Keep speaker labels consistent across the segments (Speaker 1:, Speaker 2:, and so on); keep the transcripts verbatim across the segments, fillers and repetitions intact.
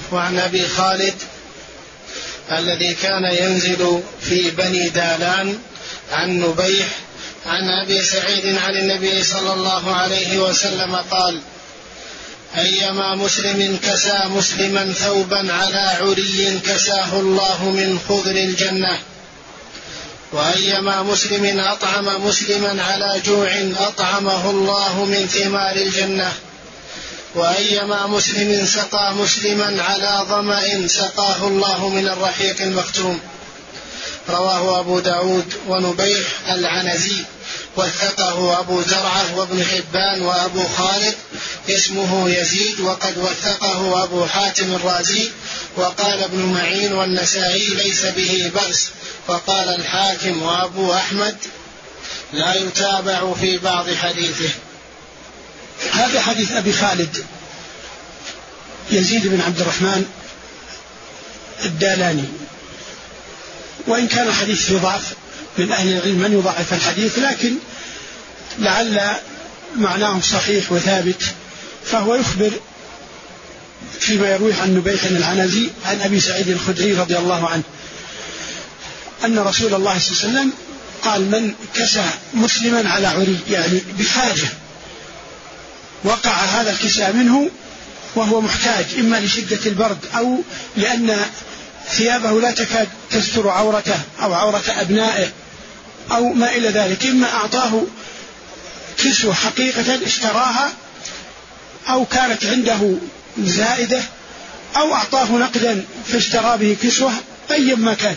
Speaker 1: وعن أبي خالد الذي كان ينزل في بني دالان عن نبيح عن أبي سعيد عن النبي صلى الله عليه وسلم قال: أيما مسلم كسى مسلما ثوبا على عري كساه الله من خضر الجنة، وأيما مسلم أطعم مسلما على جوع أطعمه الله من ثمار الجنة، وأيما مسلم سقى مسلما على ظمأ سقاه الله من الرحيق المختوم. رواه أبو داود ونبيح العنزي، وثقه أبو زرعة وابن حبان وأبو خالد اسمه يزيد، وقد وثقه أبو حاتم الرازي، وقال ابن معين والنسائي ليس به بأس، وقال الحاكم وأبو أحمد لا يتابع في بعض حديثه.
Speaker 2: هذا حديث أبي خالد يزيد بن عبد الرحمن الدالاني، وإن كان الحديث في ضعف من أهل العلم من يضعف الحديث، لكن لعل معناه صحيح وثابت. فهو يخبر فيما يرويه عن نبيح العنزي عن أبي سعيد الخدري رضي الله عنه أن رسول الله صلى الله عليه وسلم قال: من كسى مسلما على عري، يعني بحاجة وقع هذا الكساء منه وهو محتاج، إما لشدة البرد أو لأن ثيابه لا تكاد تستر عورته أو عورة أبنائه أو ما إلى ذلك، إما أعطاه كسوة حقيقة اشتراها أو كانت عنده زائدة أو أعطاه نقدا فاشترى به كسوة، أي ما كان.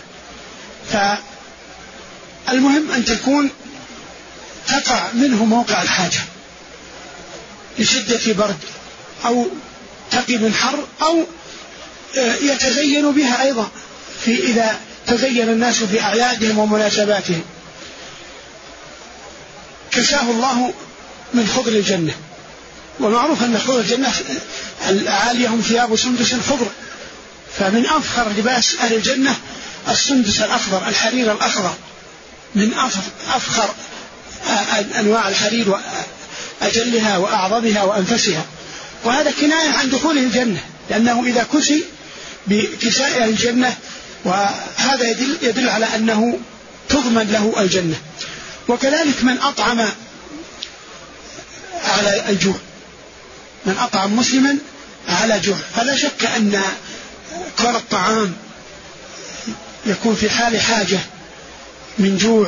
Speaker 2: فالمهم أن تكون تقع منه موقع الحاجة لشدة برد أو تقي من حر أو يتزين بها أيضا في إذا تزين الناس في أعيادهم ومناسباتهم. كساه الله من خضر الجنة، ومعروف أن خضر الجنة العالية هم ثياب سندس خضر، فمن أفخر لباس أهل الجنة السندس الأخضر، الحرير الأخضر، من أفخر أنواع الحرير وأجلها وأعظمها وأنفسها. وهذا كناية عن دخوله الجنة، لأنه إذا كسي بكساء الجنة، وهذا يدل, يدل على أنه تضمن له الجنة. وكذلك من أطعم على الجوع، من أطعم مسلما على جوع، فلا شك أن كل الطعام يكون في حال حاجة من جوع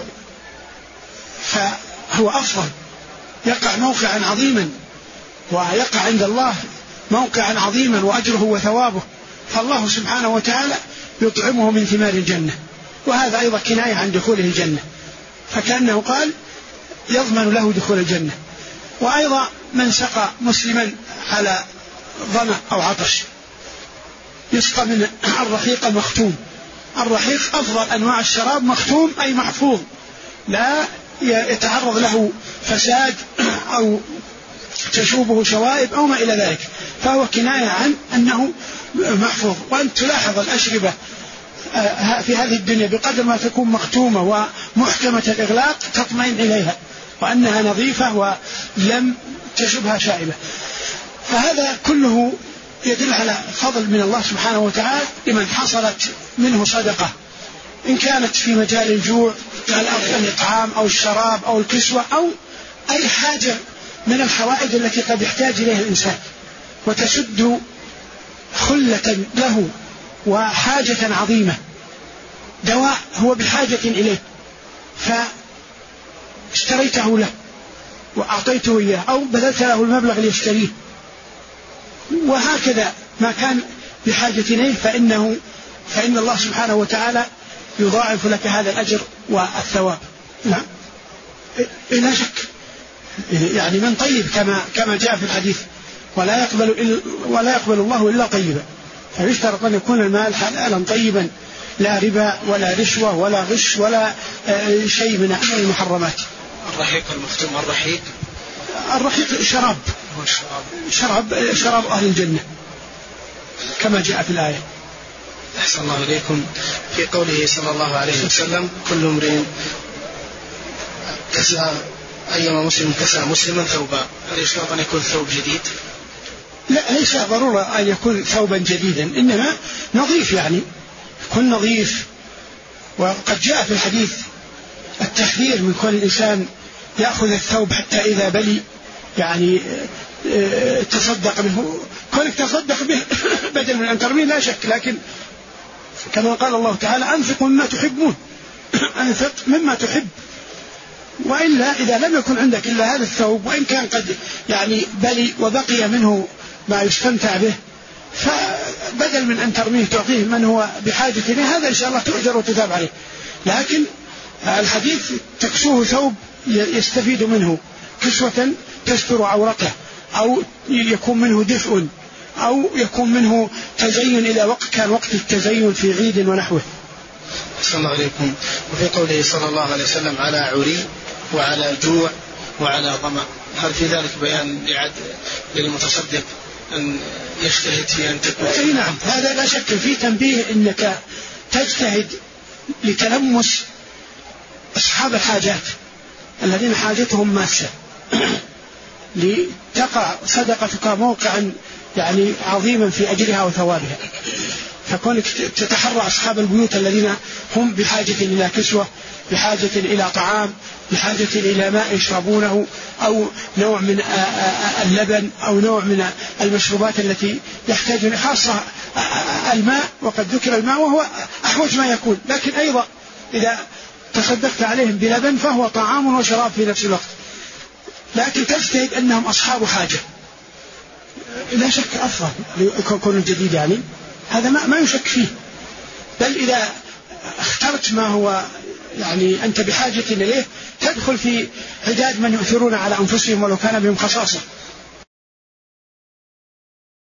Speaker 2: فهو أفضل، يقع موقعا عظيما ويقع عند الله موقعا عظيما وأجره وثوابه، فالله سبحانه وتعالى يطعمه من ثمار الجنة، وهذا أيضا كناية عن دخوله الجنة، فكأنه قال يضمن له دخول الجنة. وأيضا من سقى مسلما على ظمأ أو عطش يسقى من الرحيق المختوم. الرحيق أفضل أنواع الشراب، مختوم أي محفوظ لا يتعرض له فساد أو تشوبه شوائب أو ما إلى ذلك، فهو كناية عن أنه محفوظ. وأن تلاحظ الأشربة في هذه الدنيا بقدر ما تكون مختومة ومحكمة الإغلاق تطمئن إليها وأنها نظيفة ولم تشبها شائبة، فهذا كله يدل على فضل من الله سبحانه وتعالى لمن حصلت منه صدقة، إن كانت في مجال الجوع كالإطعام أو الشراب أو الكسوة أو أي حاجة من الحوائج التي قد يحتاج إليها الإنسان، وتسد خلة له وحاجة عظيمة، دواء هو بحاجة إليه فاشتريته له وأعطيته إياه أو بذلت له المبلغ ليشتريه، وهكذا ما كان بحاجة إليه فإنه فإن الله سبحانه وتعالى يضاعف لك هذا الأجر والثواب. نعم لا شك، يعني من طيب كما كما جاء في الحديث، ولا يقبل ولا يقبل الله إلا طيبا، فيشترط أن يكون المال حلالا طيبا، لا ربا ولا رشوة ولا غش ولا شيء من المحرمات.
Speaker 1: الرحيق المختوم، الرحيق
Speaker 2: الرحيق شراب شراب شراب أهل الجنة كما جاء في الآية.
Speaker 1: أحسن الله إليكم. في قوله صلى الله عليه وسلم كل امرئ كسى أيما مسلم كسى مسلما ثوبا، هل يشترط أن يكون ثوب جديد؟
Speaker 2: لا ليس ضرورة أن يكون ثوبا جديدا، إنما نظيف، يعني يكون نظيف. وقد جاء في الحديث التحذير من كل إنسان يأخذ الثوب حتى إذا بلي يعني تصدق منه، كونك تصدق به بدل من أن ترميه لا شك، لكن كما قال الله تعالى أنفق مما تحبون، أنفق مما تحب. وإلا إذا لم يكن عندك إلا هذا الثوب وإن كان قد يعني بلي وبقي منه ما يستمتع به، فبدل من أن ترميه تعطيه من هو بحاجة إليه، هذا إن شاء الله تؤجر وتثاب عليه. لكن الحديث تكسوه ثوب يستفيد منه كسوة تستر عورته، أو يكون منه دفء، أو يكون منه تزين إلى وقت كان وقت التزين في عيد ونحوه.
Speaker 1: صلى الله عليكم. وفي قوله صلى الله عليه وسلم على عري وعلى جوع وعلى ظمأ، هل في ذلك بيان للمتصدق أن يجتهد في أن تكون؟
Speaker 2: أي نعم، هذا لا شك فيه تنبيه أنك تجتهد لتلمس أصحاب الحاجات الذين حاجتهم ماسة لتقع صدقتك موقعا يعني عظيما في أجرها وثوابها. فكونك تتحرى أصحاب البيوت الذين هم بحاجة إلى كسوة، بحاجة إلى طعام، بحاجة إلى ماء يشربونه، أو نوع من اللبن، أو نوع من المشروبات التي يحتاجون، خاصة الماء، وقد ذكر الماء وهو أحوج ما يكون، لكن أيضا إذا تصدقت عليهم بلبن فهو طعام وشراب في نفس الوقت، لكن تجتهد أنهم أصحاب حاجة، لا شك أفضل يكون الجديد، يعني هذا ما, ما يشك فيه. بل إذا اخترت ما هو يعني أنت بحاجة إليه تدخل في عداد من يؤثرون على أنفسهم ولو كان بهم خصاصة.